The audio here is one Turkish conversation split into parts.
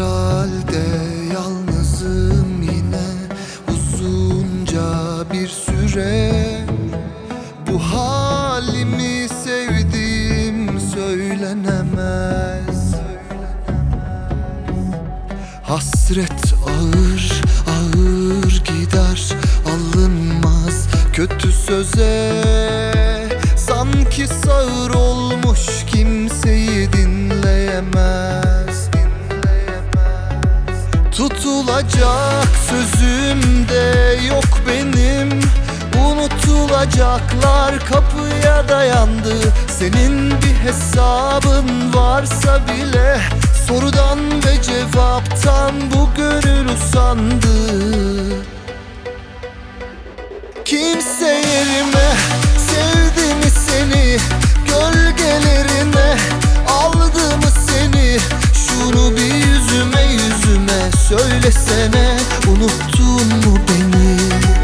halde yalnızım yine uzunca bir süre. Bu halimi sevdiğim söylenemez. Hasret ağır ağır gider, alınmaz kötü söze. Sanki sağır olmuş kimseyi dinleyemez. Tutulacak sözüm de yok benim. Unutulacaklar kapıya dayandı. Senin bir hesabın varsa bile sorudan ve cevaptan bu gönül usandı. Kimse yerime sevdi mi seni, gölgelerine aldı mı seni? Şunu bir yüzüme yüzüme söylesene, unuttun mu beni?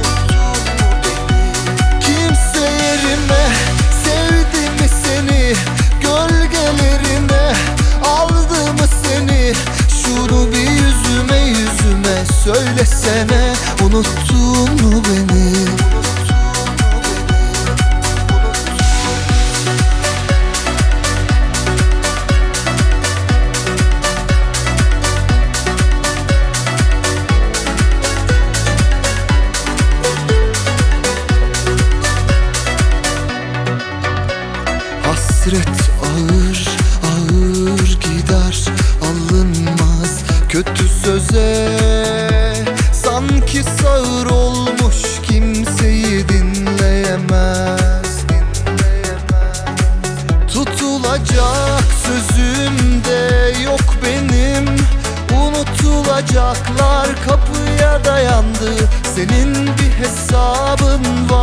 Kimse yerime sevdi mi seni, gölgelerine aldı mı seni? Şunu bir yüzüme yüzüme söylesene, unuttun mu beni? Hasret ağır ağır gider, alınmaz kötü söze. Sanki sağır olmuş kimseyi dinleyemez. Tutulacak sözüm de yok benim. Unutulacaklar kapıya dayandı. Senin bir hesabın var